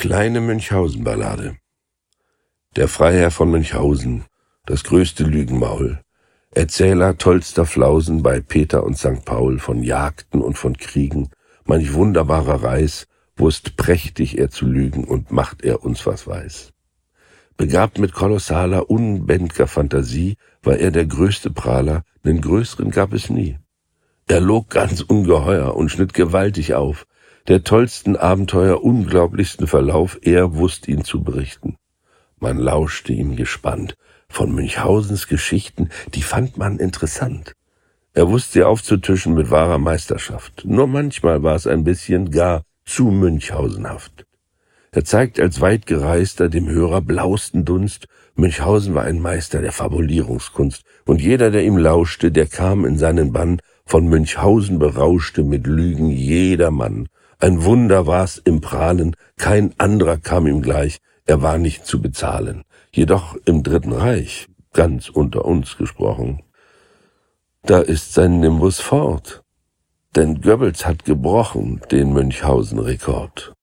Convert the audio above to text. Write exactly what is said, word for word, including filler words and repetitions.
Kleine Münchhausen-Ballade. Der Freiherr von Münchhausen, das größte Lügenmaul, Erzähler tollster Flausen bei Peter und Sankt Paul, von Jagden und von Kriegen, manch wunderbarer Reis, wusst prächtig er zu lügen und macht er uns was weiß. Begabt mit kolossaler, unbänd'ger Fantasie, war er der größte Prahler, nen größeren gab es nie. Er log ganz ungeheuer und schnitt gewaltig auf, der tollsten Abenteuer, unglaublichsten Verlauf, er wusst ihn zu berichten. Man lauschte ihm gespannt, von Münchhausens Geschichten, die fand man interessant. Er wusste sie aufzutischen mit wahrer Meisterschaft, nur manchmal war es ein bisschen gar zu münchhausenhaft. Er zeigt als Weitgereister dem Hörer blausten Dunst, Münchhausen war ein Meister der Fabulierungskunst, und jeder, der ihm lauschte, der kam in seinen Bann, von Münchhausen berauschte mit Lügen jedermann. Ein Wunder war's im Prahlen, kein anderer kam ihm gleich, er war nicht zu bezahlen. Jedoch im Dritten Reich, ganz unter uns gesprochen, da ist sein Nimbus fort, denn Goebbels hat gebrochen den Münchhausen-Rekord.